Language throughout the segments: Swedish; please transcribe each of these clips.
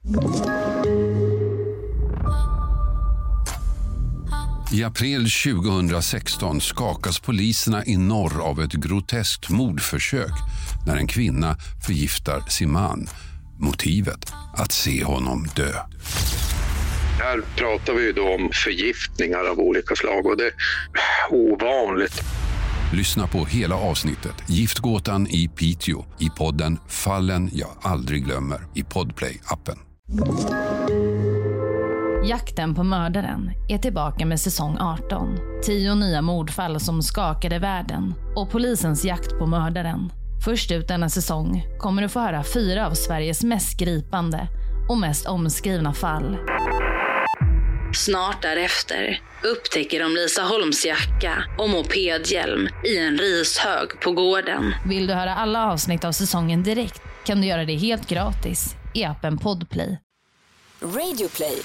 I april 2016 skakas poliserna i norr av ett groteskt mordförsök när en kvinna förgiftar sin man. Motivet: att se honom dö. Här pratar vi då om förgiftningar av olika slag och det är ovanligt. Lyssna på hela avsnittet Giftgåtan i Piteå i podden Fallen jag aldrig glömmer i Podplay-appen. Jakten på mördaren är tillbaka med säsong 18. 10 nya mordfall som skakade världen och polisens jakt på mördaren. Först ut denna säsong kommer du få höra 4 av Sveriges mest gripande och mest omskrivna fall. Snart därefter upptäcker de Lisa Holms jacka och mopedhjälm i en rishög på gården. Vill du höra alla avsnitt av säsongen direkt kan du göra det helt gratis i appen Podplay. Radioplay.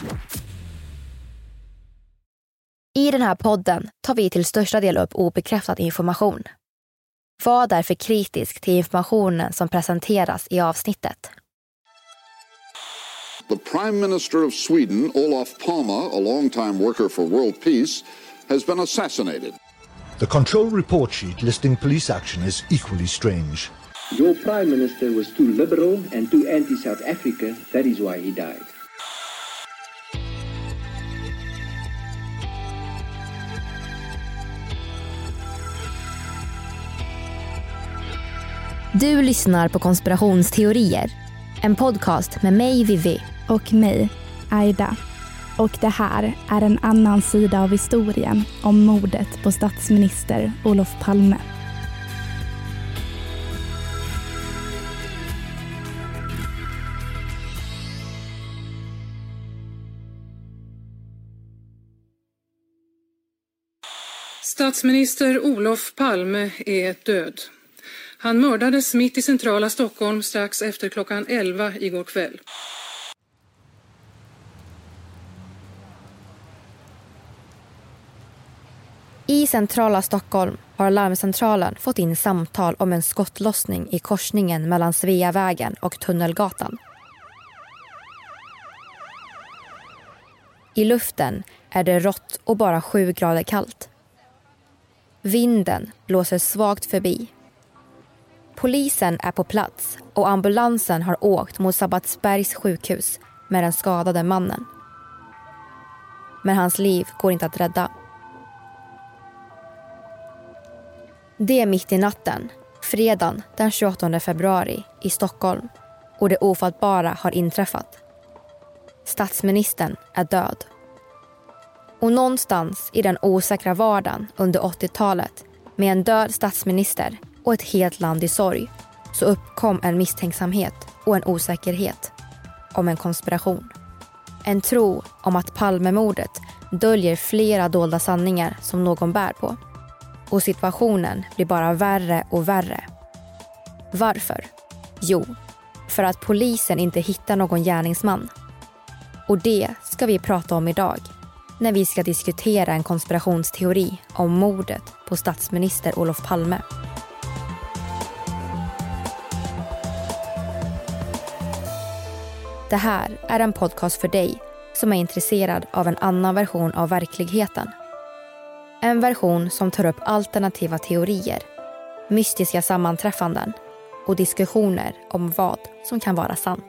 I den här podden tar vi till största del upp obekräftad information. Var därför kritisk till informationen som presenteras i avsnittet. The Prime Minister of Sweden, Olof Palme, a long-time worker for world peace, has been assassinated. The control report sheet listing police action is equally strange. Your Prime Minister was too liberal and too anti-South Africa. That is why he died. Du lyssnar på Konspirationsteorier. En podcast med mig, Vivi. Och mig, Aida. Och det här är en annan sida av historien om mordet på statsminister Olof Palme. Statsminister Olof Palme är död. Han mördades mitt i centrala Stockholm strax efter klockan 11 igår kväll. I centrala Stockholm har larmcentralen fått in samtal om en skottlossning i korsningen mellan Sveavägen och Tunnelgatan. I luften är det rått och bara 7 grader kallt. Vinden blåser svagt förbi. Polisen är på plats och ambulansen har åkt mot Sabbatsbergs sjukhus med den skadade mannen. Men hans liv går inte att rädda. Det är mitt i natten, fredagen den 28 februari i Stockholm, och det ofattbara har inträffat. Statsministern är död. Och någonstans i den osäkra vardagen under 80-talet med en död statsminister och ett helt land i sorg så uppkom en misstänksamhet och en osäkerhet om en konspiration. En tro om att Palmemordet döljer flera dolda sanningar som någon bär på. Och situationen blir bara värre och värre. Varför? Jo, för att polisen inte hittar någon gärningsman. Och det ska vi prata om idag när vi ska diskutera en konspirationsteori om mordet på statsminister Olof Palme. Det här är en podcast för dig som är intresserad av en annan version av verkligheten. En version som tar upp alternativa teorier, mystiska sammanträffanden och diskussioner om vad som kan vara sant.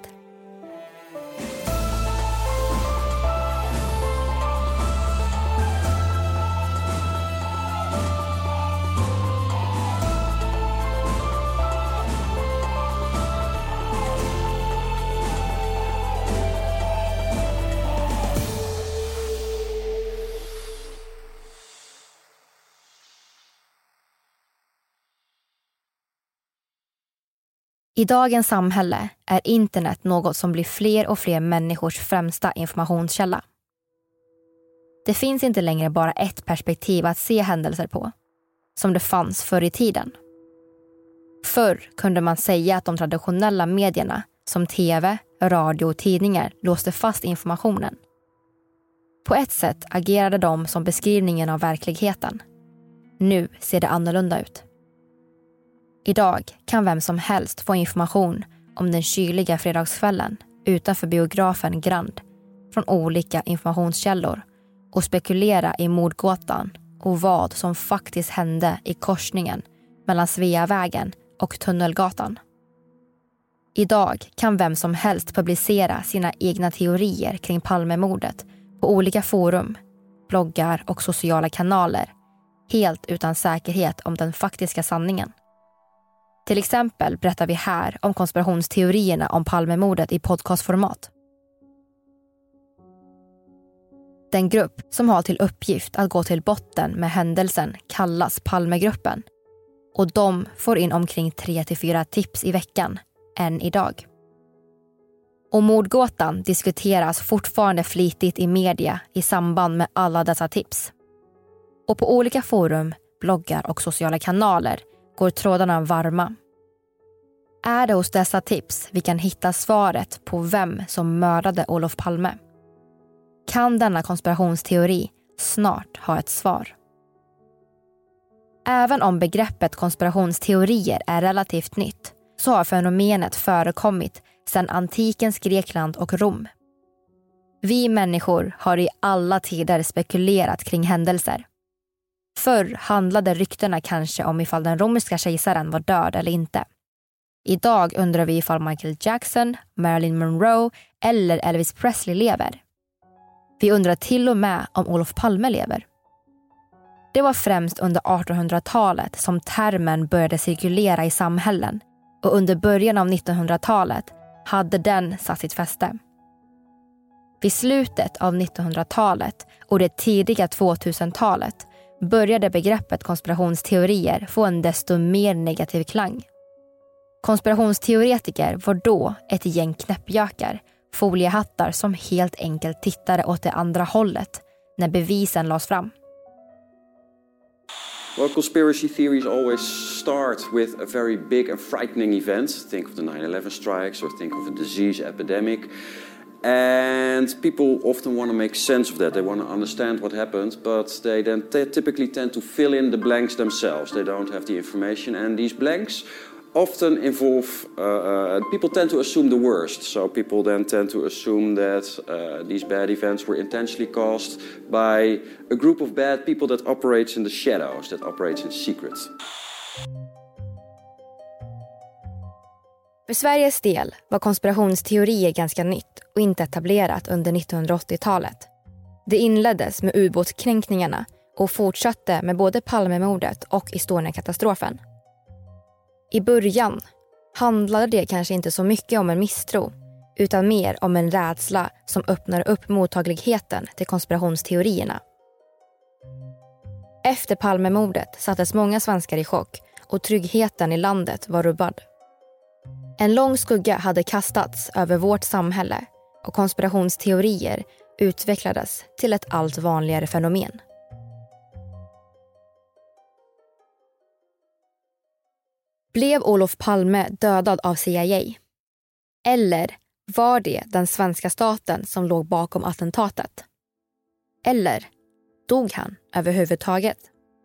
I dagens samhälle är internet något som blir fler och fler människors främsta informationskälla. Det finns inte längre bara ett perspektiv att se händelser på, som det fanns förr i tiden. Förr kunde man säga att de traditionella medierna, som tv, radio och tidningar, låste fast informationen. På ett sätt agerade de som beskrivningen av verkligheten. Nu ser det annorlunda ut. Idag kan vem som helst få information om den kyliga fredagskvällen utanför biografen Grand från olika informationskällor och spekulera i mordgåtan och vad som faktiskt hände i korsningen mellan Sveavägen och Tunnelgatan. Idag kan vem som helst publicera sina egna teorier kring Palmemordet på olika forum, bloggar och sociala kanaler, helt utan säkerhet om den faktiska sanningen. Till exempel berättar vi här om konspirationsteorierna om Palmemordet i podcastformat. Den grupp som har till uppgift att gå till botten med händelsen kallas Palmegruppen. Och de får in omkring 3-4 tips i veckan, än idag. Och mordgåtan diskuteras fortfarande flitigt i media i samband med alla dessa tips. Och på olika forum, bloggar och sociala kanaler går trådarna varma. Är det hos dessa tips vi kan hitta svaret på vem som mördade Olof Palme? Kan denna konspirationsteori snart ha ett svar? Även om begreppet konspirationsteorier är relativt nytt så har fenomenet förekommit sedan antikens Grekland och Rom. Vi människor har i alla tider spekulerat kring händelser. Förr handlade ryktena kanske om ifall den romerska kejsaren var död eller inte. Idag undrar vi ifall Michael Jackson, Marilyn Monroe eller Elvis Presley lever. Vi undrar till och med om Olof Palme lever. Det var främst under 1800-talet som termen började cirkulera i samhällen och under början av 1900-talet hade den satt sitt fäste. Vid slutet av 1900-talet och det tidiga 2000-talet började begreppet konspirationsteorier få en desto mer negativ klang. Konspirationsteoretiker var då ett gäng knäppjökar, foliehattar som helt enkelt tittade åt det andra hållet när bevisen lades fram. Well, conspiracy theories always start with a very big and frightening event. Think of the 9/11 strikes or think of a disease epidemic. And people often want to make sense of that. They want to understand what happened, but they typically tend to fill in the blanks themselves. They don't have the information, and these blanks often involve, people tend to assume the worst. So people then tend to assume that these bad events were intentionally caused by a group of bad people that operates in the shadows, that operates in secret. För Sveriges del var konspirationsteorier ganska nytt och inte etablerat under 1980-talet. Det inleddes med ubåtskränkningarna och fortsatte med både Palmemordet och Estonia-katastrofen. I början handlade det kanske inte så mycket om en misstro utan mer om en rädsla som öppnar upp mottagligheten till konspirationsteorierna. Efter Palmemordet sattes många svenskar i chock och tryggheten i landet var rubbad. En lång skugga hade kastats över vårt samhälle och konspirationsteorier utvecklades till ett allt vanligare fenomen. Blev Olof Palme dödad av CIA? Eller var det den svenska staten som låg bakom attentatet? Eller dog han överhuvudtaget?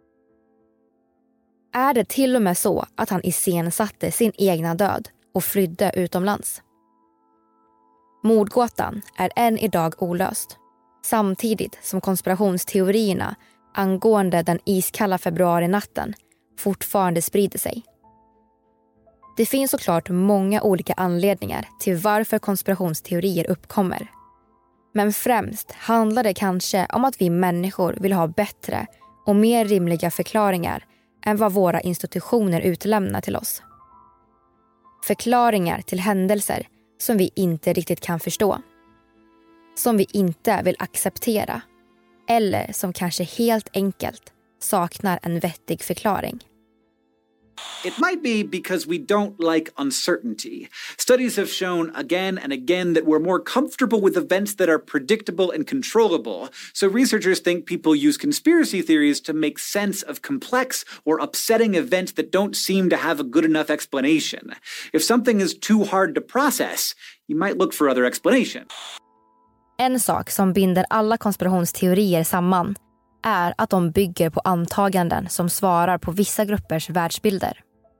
Är det till och med så att han iscensatte sin egna död och flydde utomlands? Mordgåtan är än idag olöst, samtidigt som konspirationsteorierna angående den iskalla februarinatten fortfarande sprider sig. Det finns såklart många olika anledningar till varför konspirationsteorier uppkommer. Men främst handlar det kanske om att vi människor vill ha bättre och mer rimliga förklaringar än vad våra institutioner utlämnar till oss. Förklaringar till händelser som vi inte riktigt kan förstå. Som vi inte vill acceptera. Eller som kanske helt enkelt saknar en vettig förklaring. It might be because we don't like uncertainty. Studies have shown again and again that we're more comfortable with events that are predictable and controllable. So researchers think people use conspiracy theories to make sense of complex or upsetting events that don't seem to have a good enough explanation. If something is too hard to process, you might look for other explanation. En sak som binder alla konspirationsteorier samman är att de bygger på antaganden som svarar på vissa gruppers världsbilder.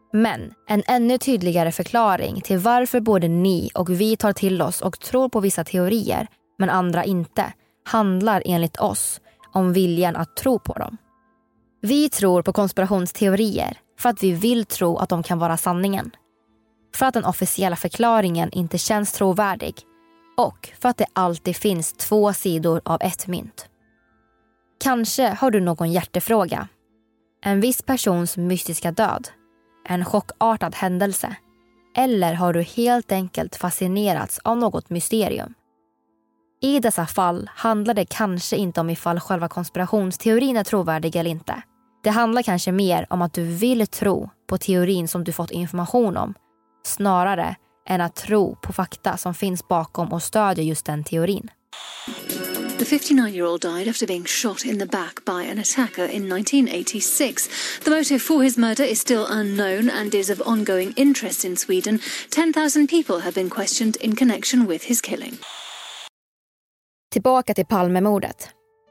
Men en ännu tydligare förklaring till varför både ni och vi tar till oss och tror på vissa teorier men andra inte handlar enligt oss om viljan att tro på dem. Vi tror på konspirationsteorier för att vi vill tro att de kan vara sanningen. För att den officiella förklaringen inte känns trovärdig och för att det alltid finns två sidor av ett mynt. Kanske har du någon hjärtefråga. En viss persons mystiska död. En chockartad händelse. Eller har du helt enkelt fascinerats av något mysterium? I dessa fall handlar det kanske inte om ifall själva konspirationsteorin är trovärdig eller inte. Det handlar kanske mer om att du vill tro på teorin som du fått information om, snarare än att tro på fakta som finns bakom och stödjer just den teorin. The 59-year-old died after being shot in the back by an attacker in 1986. The motive for his murder is still unknown and is of ongoing interest in Sweden. 10,000 people have been questioned in connection with his killing. Tillbaka till Palmemordet.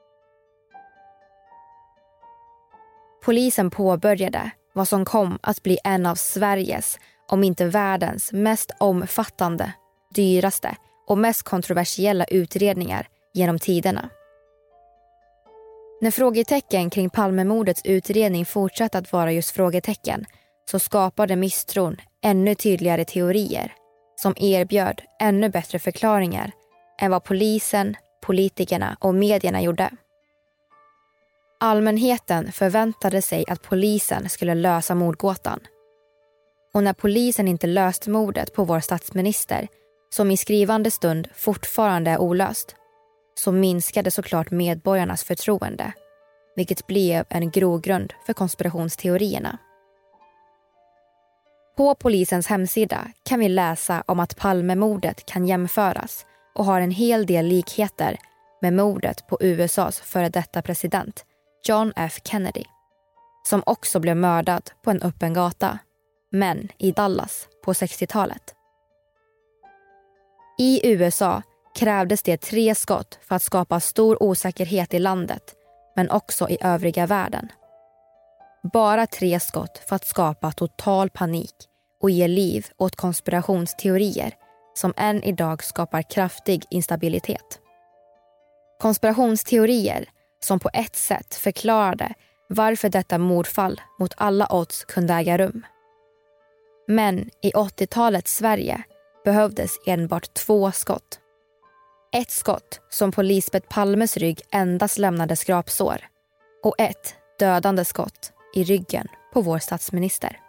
Polisen påbörjade vad som kom att bli en av Sveriges, om inte världens, mest omfattande, dyraste och mest kontroversiella utredningar genom tiderna. När frågetecken kring Palmemordets utredning fortsatte att vara just frågetecken så skapade misstron ännu tydligare teorier som erbjöd ännu bättre förklaringar än vad polisen, politikerna och medierna gjorde. Allmänheten förväntade sig att polisen skulle lösa mordgåtan. Och när polisen inte löste mordet på vår statsminister, som i skrivande stund fortfarande är olöst, så minskade såklart medborgarnas förtroende, vilket blev en grogrund för konspirationsteorierna. På polisens hemsida kan vi läsa om att Palmemordet kan jämföras och har en hel del likheter med mordet på USAs före detta president John F. Kennedy, som också blev mördad på en öppen gata, men i Dallas på 60-talet. I USA krävdes det 3 skott för att skapa stor osäkerhet i landet, men också i övriga världen. Bara 3 skott för att skapa total panik och ge liv åt konspirationsteorier som än idag skapar kraftig instabilitet. Konspirationsteorier som på ett sätt förklarade varför detta mordfall mot alla odds kunde äga rum. Men i 80-talets Sverige behövdes enbart 2 skott. Ett skott som på Lisbeth Palmes rygg endast lämnade skrapsår och ett dödande skott i ryggen på vår statsminister.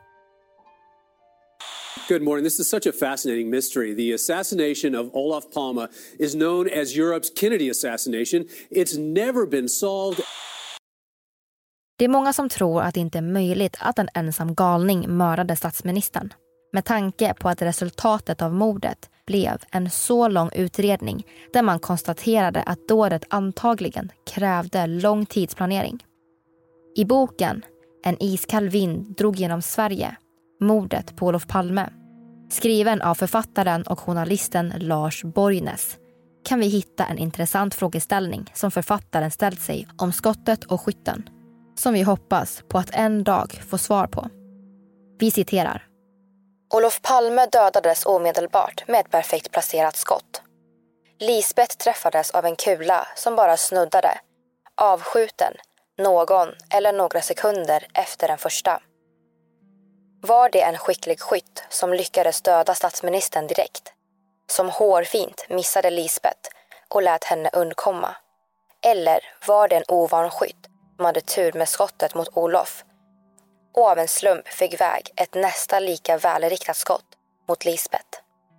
Good morning. This is such a fascinating mystery. The assassination of Olof Palme is known as Europe's Kennedy assassination. It's never been solved. Det är många som tror att det inte är möjligt att en ensam galning mördade statsministern. Med tanke på att resultatet av mordet blev en så lång utredning där man konstaterade att dådet antagligen krävde lång tidsplanering. I boken En iskall vind drog genom Sverige, mordet på Olof Palme, skriven av författaren och journalisten Lars Borgnäs, kan vi hitta en intressant frågeställning som författaren ställt sig om skottet och skytten, som vi hoppas på att en dag få svar på. Vi citerar. Olof Palme dödades omedelbart med ett perfekt placerat skott. Lisbeth träffades av en kula som bara snuddade, avskjuten någon eller några sekunder efter den första. Var det en skicklig skytt som lyckades döda statsministern direkt, som hårfint missade Lisbeth och lät henne undkomma? Eller var det en ovan skytt som hade tur med skottet mot Olof och av en slump fick väg ett nästan lika välriktat skott mot Lisbeth?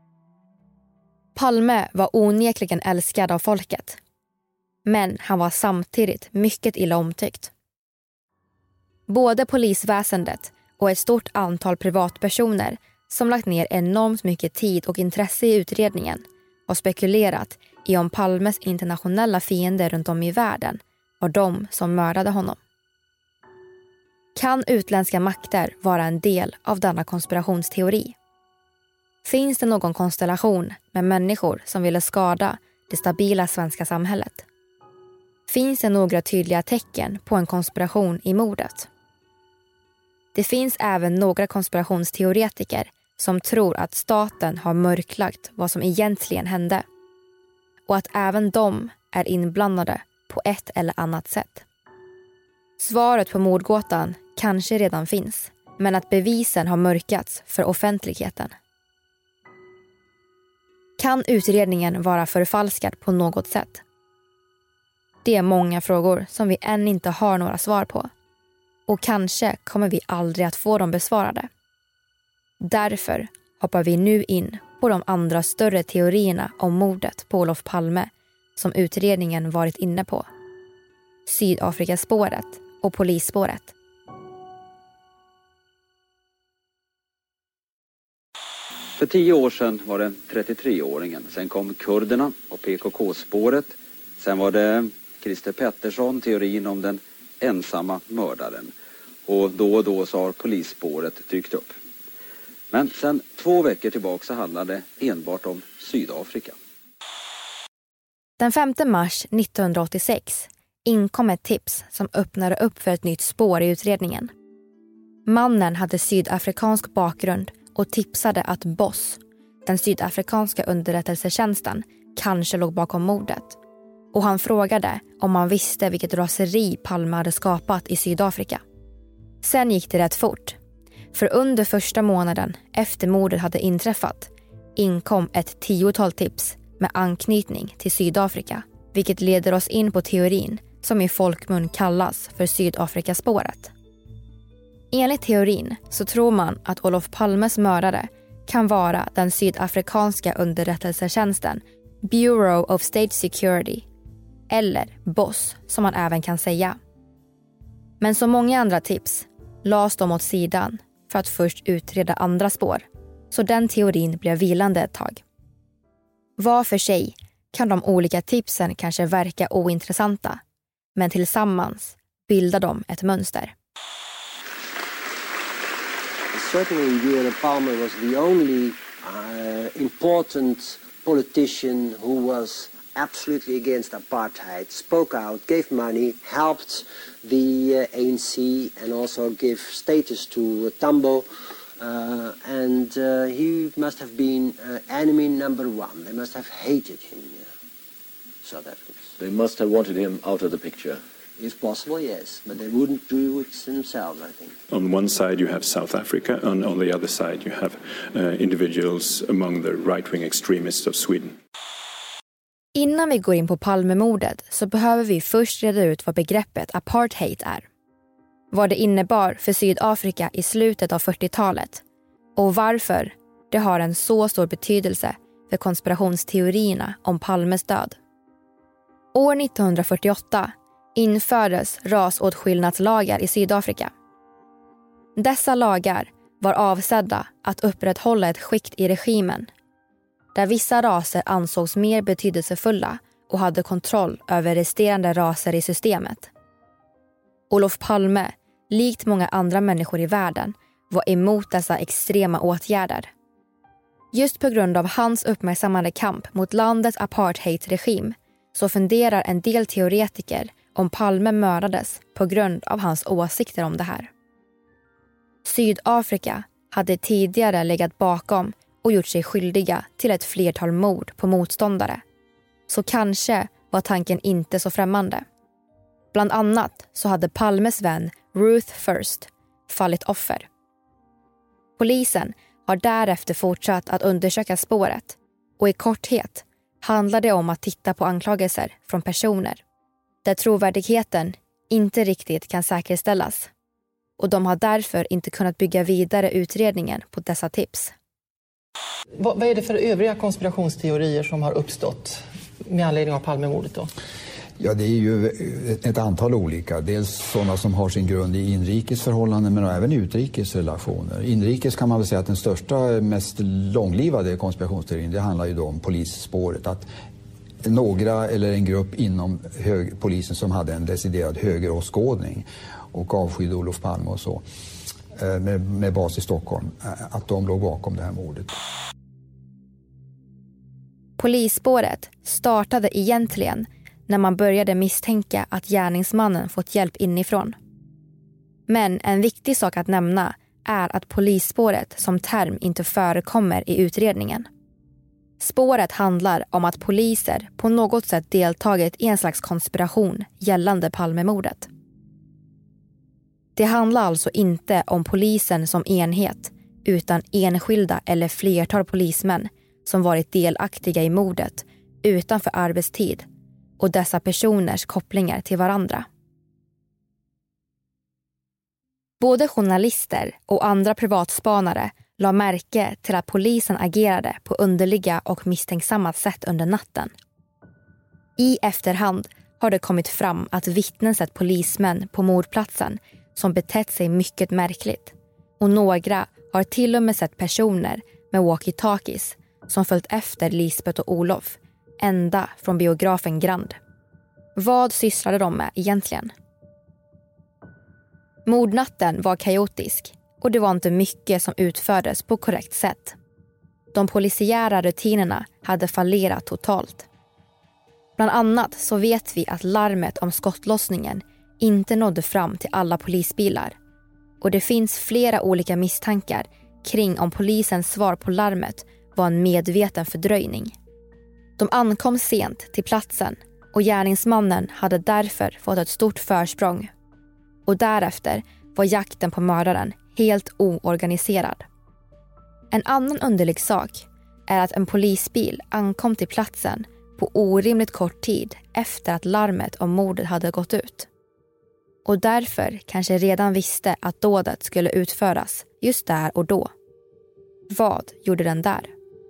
Palme var onekligen älskad av folket, men han var samtidigt mycket illa omtyckt. Både polisväsendet och ett stort antal privatpersoner som lagt ner enormt mycket tid och intresse i utredningen har spekulerat i om Palmes internationella fiender runt om i världen var de som mördade honom. Kan utländska makter vara en del av denna konspirationsteori? Finns det någon konstellation med människor som ville skada det stabila svenska samhället? Finns det några tydliga tecken på en konspiration i mordet? Det finns även några konspirationsteoretiker som tror att staten har mörklagt vad som egentligen hände. Och att även de är inblandade på ett eller annat sätt. Svaret på mordgåtan kanske redan finns, men att bevisen har mörkats för offentligheten. Kan utredningen vara förfalskad på något sätt? Det är många frågor som vi än inte har några svar på. Och kanske kommer vi aldrig att få dem besvarade. Därför hoppar vi nu in på de andra större teorierna om mordet på Olof Palme som utredningen varit inne på. Sydafrikaspåret och polisspåret. För 10 år sedan var det 33-åringen. Sen kom kurderna och PKK-spåret. Sen var det Christer Pettersson, teorin om den ensamma mördaren. Och då så har polisspåret dykt upp. Men sen 2 veckor tillbaka så handlade det enbart om Sydafrika. Den 5 mars 1986 inkom ett tips som öppnade upp för ett nytt spår i utredningen. Mannen hade sydafrikansk bakgrund och tipsade att BOSS, den sydafrikanska underrättelsetjänsten, kanske låg bakom mordet. Och han frågade om man visste vilket raseri Palme hade skapat i Sydafrika. Sen gick det rätt fort. För under första månaden efter mordet hade inträffat inkom ett 10-tal tips med anknytning till Sydafrika. Vilket leder oss in på teorin som i folkmun kallas för Sydafrikaspåret. Enligt teorin så tror man att Olof Palmes mördare kan vara den sydafrikanska underrättelsetjänsten Bureau of State Security, eller BOSS som man även kan säga. Men som många andra tips lades de åt sidan för att först utreda andra spår, så den teorin blev vilande ett tag. Var för sig kan de olika tipsen kanske verka ointressanta, men tillsammans bildar de ett mönster. Certainly, Bureau Palme was the only important politician who was absolutely against apartheid, spoke out, gave money, helped the ANC and also gave status to Tambo. And he must have been enemy number one. They must have hated him, South Africans. They must have wanted him out of the picture. It's possible, yes, but they wouldn't do it themselves, I think. On one side you have South Africa, and on the other side you have individuals among the right-wing extremists of Sweden. Innan vi går in på Palmemordet så behöver vi först reda ut vad begreppet apartheid är. Vad det innebar för Sydafrika i slutet av 40-talet och varför det har en så stor betydelse för konspirationsteorierna om Palmes död. År 1948 infördes rasåtskillnadslagar i Sydafrika. Dessa lagar var avsedda att upprätthålla ett skikt i regimen där vissa raser ansågs mer betydelsefulla och hade kontroll över resterande raser i systemet. Olof Palme, likt många andra människor i världen, var emot dessa extrema åtgärder. Just på grund av hans uppmärksammade kamp mot landets apartheidregim så funderar en del teoretiker om Palme mördades på grund av hans åsikter om det här. Sydafrika hade tidigare legat bakom och gjort sig skyldiga till ett flertal mord på motståndare. Så kanske var tanken inte så främmande. Bland annat så hade Palmes vän Ruth First fallit offer. Polisen har därefter fortsatt att undersöka spåret och i korthet handlar det om att titta på anklagelser från personer där trovärdigheten inte riktigt kan säkerställas. Och de har därför inte kunnat bygga vidare utredningen på dessa tips. Vad är det för övriga konspirationsteorier som har uppstått med anledning av Palmemordet då? Ja, det är ju ett antal olika. Dels sådana som har sin grund i inrikes förhållanden men även utrikes relationer. Inrikes kan man väl säga att den största, mest långlivade konspirationsteorin, det handlar ju då om polisspåret. Att några eller en grupp inom polisen som hade en deciderad högeråskådning och avskydde Olof Palme och så med bas i Stockholm, att de låg bakom det här mordet. Polisspåret startade egentligen när man började misstänka att gärningsmannen fått hjälp inifrån. Men en viktig sak att nämna är att polisspåret som term inte förekommer i utredningen. Spåret handlar om att poliser på något sätt deltagit i en slags konspiration gällande Palmemordet. Det handlar alltså inte om polisen som enhet utan enskilda eller flertal polismän som varit delaktiga i mordet utanför arbetstid och dessa personers kopplingar till varandra. Både journalister och andra privatspanare la märke till att polisen agerade på underliga och misstänksamma sätt under natten. I efterhand har det kommit fram att vittnen sett polismän på mordplatsen som betett sig mycket märkligt, och några har till och med sett personer med walkie-talkies som följt efter Lisbeth och Olof ända från biografen Grand. Vad sysslade de med egentligen? Mordnatten var kaotisk och det var inte mycket som utfördes på korrekt sätt. De polisiära rutinerna hade fallerat totalt. Bland annat så vet vi att larmet om skottlossningen inte nådde fram till alla polisbilar. Och det finns flera olika misstankar kring om polisens svar på larmet var en medveten fördröjning. De ankom sent till platsen och gärningsmannen hade därför fått ett stort försprång. Och därefter var jakten på mördaren helt oorganiserad. En annan underlig sak är att en polisbil ankom till platsen på orimligt kort tid efter att larmet om mordet hade gått ut. Och därför kanske redan visste att dådet skulle utföras just där och då. Vad gjorde den där?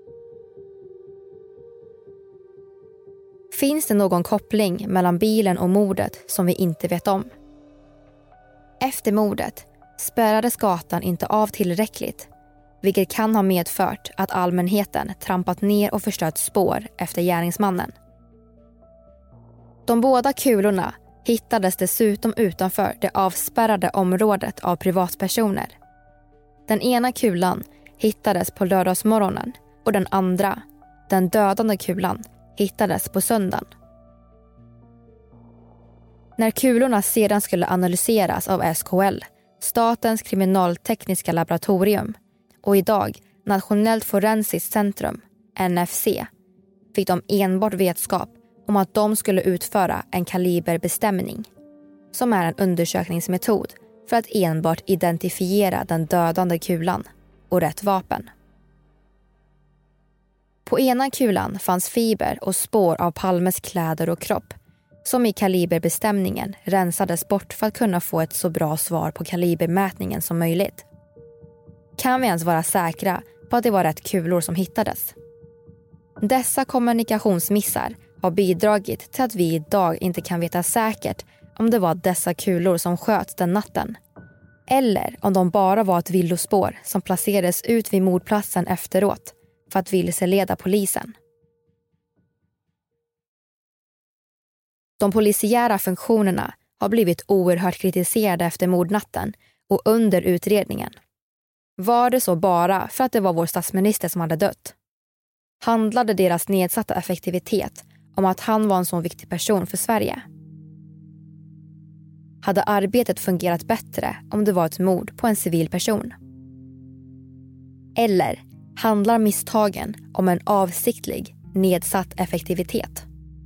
Finns det någon koppling mellan bilen och mordet som vi inte vet om? Efter mordet spärrades gatan inte av tillräckligt, vilket kan ha medfört att allmänheten trampat ner och förstört spår efter gärningsmannen. De båda kulorna hittades dessutom utanför det avspärrade området av privatpersoner. Den ena kulan hittades på lördagsmorgonen och den andra, den dödande kulan, hittades på söndagen. När kulorna sedan skulle analyseras av SKL, Statens kriminaltekniska laboratorium, och idag Nationellt forensiskt centrum, NFC, fick de enbart vetskap om att de skulle utföra en kaliberbestämning, som är en undersökningsmetod för att enbart identifiera den dödande kulan och rätt vapen. På ena kulan fanns fiber och spår av Palmes kläder och kropp, som i kaliberbestämningen rensades bort för att kunna få ett så bra svar på kalibermätningen som möjligt. Kan vi ens vara säkra på att det var rätt kulor som hittades? Dessa kommunikationsmissar har bidragit till att vi idag inte kan veta säkert om det var dessa kulor som sköts den natten. Eller om de bara var ett villospår som placerades ut vid mordplatsen efteråt för att vilseleda polisen. De polisiära funktionerna har blivit oerhört kritiserade efter mordnatten och under utredningen. Var det så bara för att det var vår statsminister som hade dött? Handlade deras nedsatta effektivitet om att han var en så viktig person för Sverige? Hade arbetet fungerat bättre om det var ett mord på en civil person? Eller handlar misstagen om en avsiktlig, nedsatt effektivitet?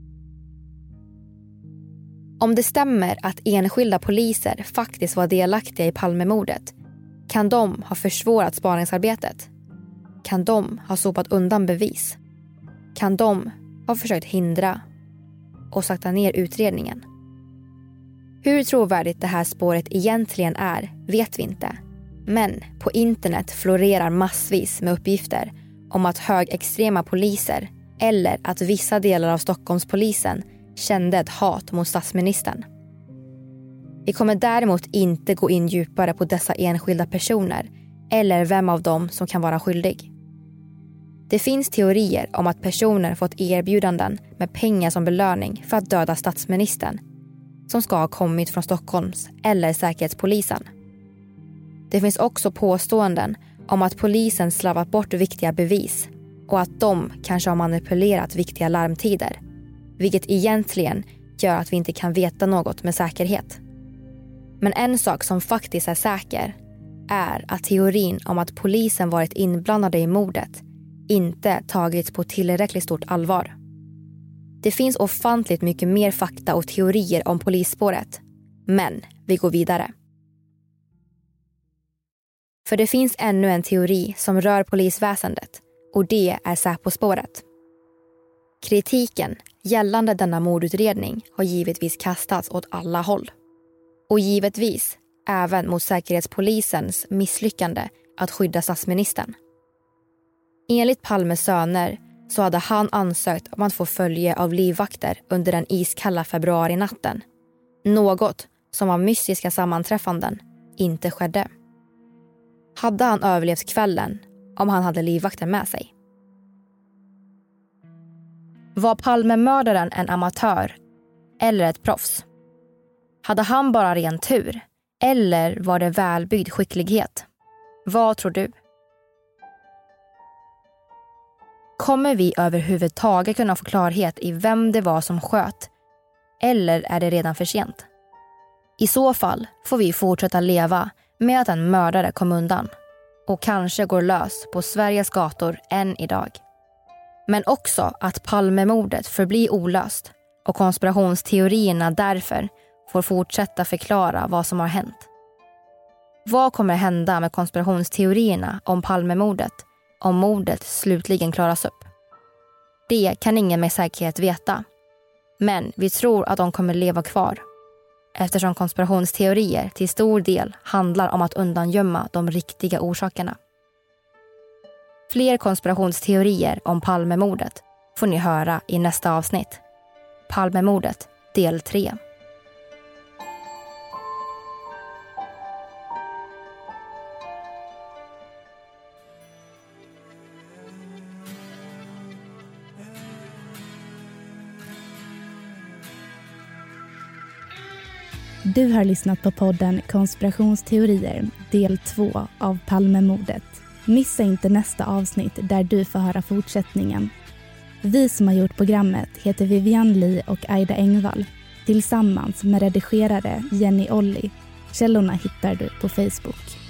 Om det stämmer att enskilda poliser faktiskt var delaktiga i Palmemordet, kan de ha försvårat spaningsarbetet? Kan de ha sopat undan bevis? Kan de ha försökt hindra och sakta ner utredningen? Hur trovärdigt det här spåret egentligen är vet vi inte. Men på internet florerar massvis med uppgifter om att högextrema poliser eller att vissa delar av Stockholmspolisen kände ett hat mot statsministern. Vi kommer däremot inte gå in djupare på dessa enskilda personer eller vem av dem som kan vara skyldig. Det finns teorier om att personer fått erbjudanden med pengar som belöning för att döda statsministern, som ska ha kommit från Stockholms eller Säkerhetspolisen. Det finns också påståenden om att polisen slarvat bort viktiga bevis och att de kanske har manipulerat viktiga larmtider, vilket egentligen gör att vi inte kan veta något med säkerhet. Men en sak som faktiskt är säker är att teorin om att polisen varit inblandade i mordet inte tagits på tillräckligt stort allvar. Det finns ofantligt mycket mer fakta och teorier om polisspåret. Men vi går vidare. För det finns ännu en teori som rör polisväsendet och det är Säpo-spåret. Kritiken gällande denna mordutredning har givetvis kastats åt alla håll. Och givetvis även mot Säkerhetspolisens misslyckande att skydda statsministern. Enligt Palmes söner så hade han ansökt om att få följe av livvakter under den iskalla februarinatten. Något som av mystiska sammanträffanden inte skedde. Hade han överlevt kvällen om han hade livvakter med sig? Var Palmemördaren en amatör eller ett proffs? Hade han bara ren tur eller var det välbyggd skicklighet? Vad tror du? Kommer vi överhuvudtaget kunna få klarhet i vem det var som sköt? Eller är det redan för sent? I så fall får vi fortsätta leva med att en mördare kom undan och kanske går lös på Sveriges gator än idag. Men också att Palmemordet förblir olöst och konspirationsteorierna därför får fortsätta förklara vad som har hänt. Vad kommer hända med konspirationsteorierna om Palmemordet om mordet slutligen klaras upp? Det kan ingen med säkerhet veta. Men vi tror att de kommer leva kvar. Eftersom konspirationsteorier till stor del handlar om att undangömma de riktiga orsakerna. Fler konspirationsteorier om Palmemordet får ni höra i nästa avsnitt. Palmemordet del 3. Du har lyssnat på podden Konspirationsteorier del 2 av Palmemordet. Missa inte nästa avsnitt där du får höra fortsättningen. Vi som har gjort programmet heter Vivian Lee och Aida Engvall tillsammans med redigerare Jenny Olli. Källorna hittar du på Facebook.